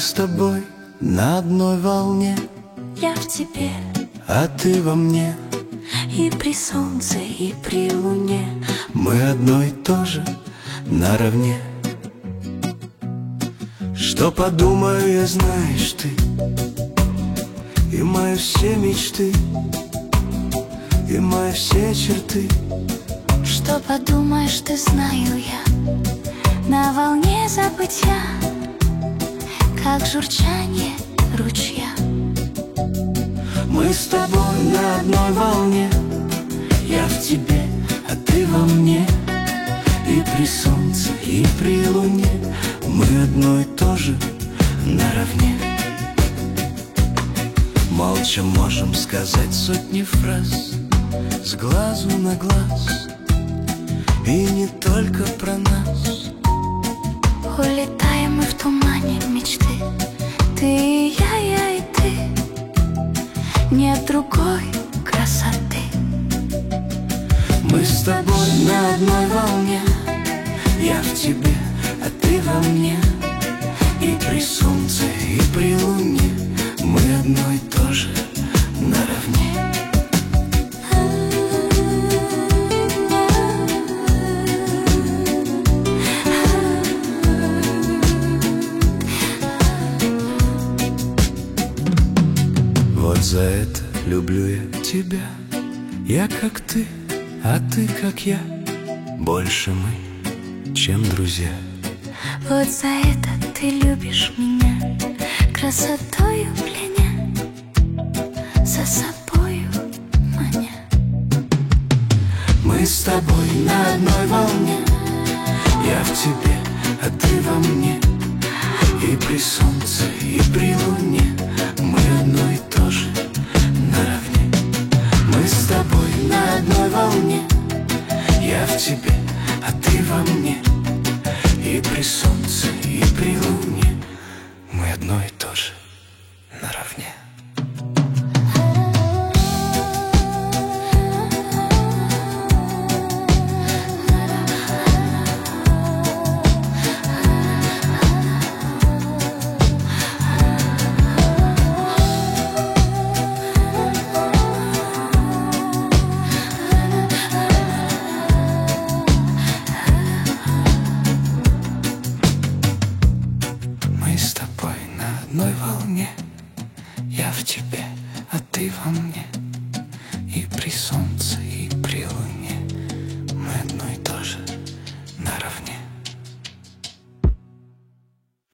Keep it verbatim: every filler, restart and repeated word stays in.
с тобой на одной волне. Я в тебе, а ты во мне. и при солнце, и при луне. Мы одно и то же наравне. Что подумаю я, знаешь ты, и мои все мечты, и мои все черты. Что подумаешь ты, знаю я, на волне забытья, как журчание ручья. Мы с тобой на одной волне. Я в тебе, а ты во мне. И при солнце, и при луне мы одно и то же наравне. Молча можем сказать сотни фраз, с глазу на глаз, и не только про нас. Улетаем мы в тумане мечты, ты и я, я и ты. Нет другой красоты. Мы с тобой на одной волне. Я в тебе, а ты во мне. И при солнце, и при луне мы одно и то же наравне. Вот за это люблю я тебя. Я как ты, а ты как я. Больше мы, чем друзья. Вот за это ты любишь меня, красотою пленя, за собою маня. Мы с тобой на одной волне. Я в тебе, а ты во мне. И при солнце, и при луне мы одно и то же наравне. Мы с тобой на одной волне. Я в тебе, а ты во мне. И при солнце, и при луне мы одно и то же наравне. С тобой на одной волне. Я в тебе, а ты во мне. И при солнце,